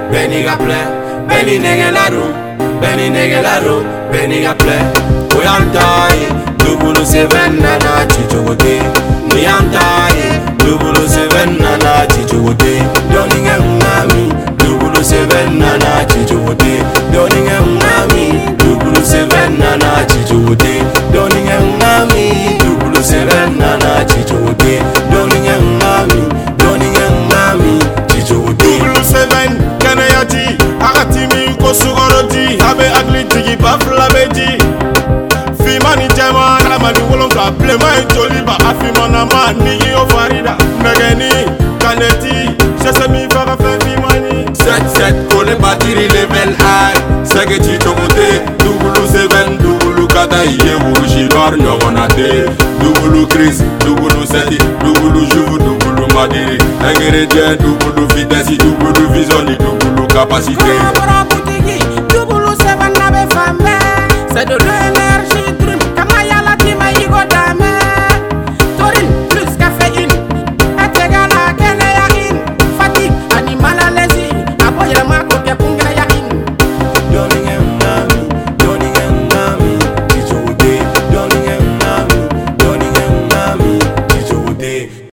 Benny Gaple, Benny Negelaro, Benny Negelaro, Benny Gaple. Oyantai, double seven nana chichote. Niantai, double seven nana chichote. Doning and Mami, double seven nana chichote. Doning and Mami, double seven nana chichote. Doning and Mami, double seven nana chichote. Doning and Mami, Doning and Mami, chichote. Double seven, Kanayati, Agatimi, Kosuoroti, Abe Agliti, Bafla Beji. Fimani Jama, Ramani Wolonga, Plema, Joliba, Afimana, Nigi Farida, Megani, Kaneti, Sesame Farafe, Fimani. Set, Kole Batiri level high, Sageti Tomote, Double seven, Double Kata, Yewu, Bar Nyogonate, Double Chris, Double Seti, Double Jou, Double Madiri, Agere, Double Vitesse, Double Vision, Double Capacité. Double seven, Nabe Femme, c'est de